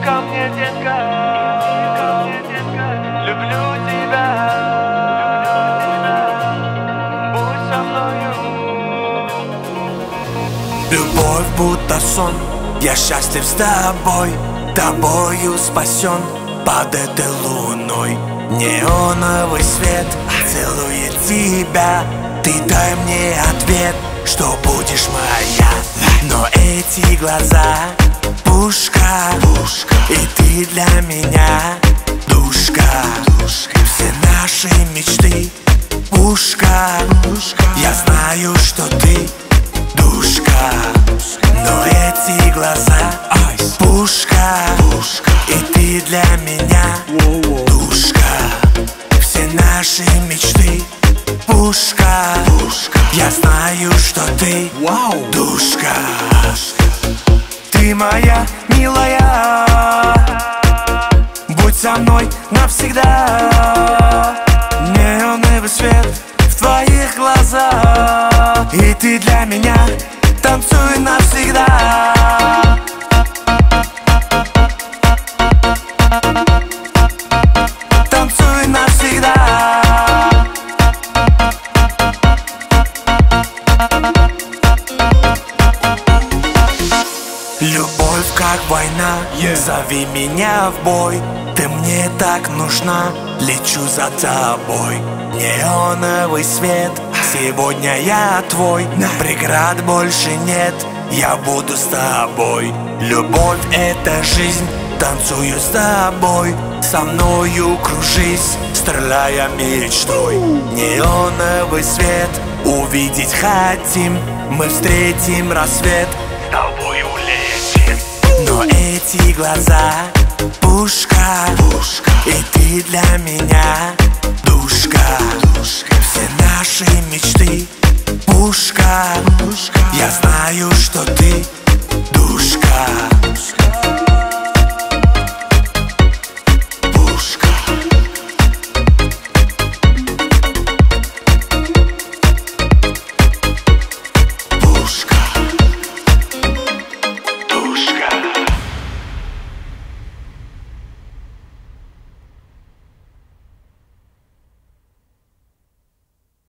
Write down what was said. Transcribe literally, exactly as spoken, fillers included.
ко мне, детка, ко мне, детка. Люблю тебя, будь со мною. Любовь будто сон, я счастлив с тобой, тобою спасен под этой луной. Неоновый свет целует тебя, ты дай мне ответ, что будешь моя. Но эти глаза пушка, пушка, и ты для меня душка, душка. Все наши мечты пушка, пушка. Я знаю, что ты душка, но эти глаза пушка, пушка, и ты для меня душка. Все наши мечты пушка, пушка. Я знаю, что ты душка. Ты моя милая, будь со мной навсегда. Неоновый свет в твоих глазах, и ты для меня танцуй навсегда. Танцуй навсегда. Любовь как война, yeah. Зови меня в бой. Ты мне так нужна, лечу за тобой. Неоновый свет, сегодня я твой. Преград больше нет, я буду с тобой. Любовь — это жизнь, танцую с тобой. Со мною кружись, стреляя мечтой. Неоновый свет, увидеть хотим. Мы встретим рассвет, с тобой улетим. Но эти глаза пушка, пушка, и ты для меня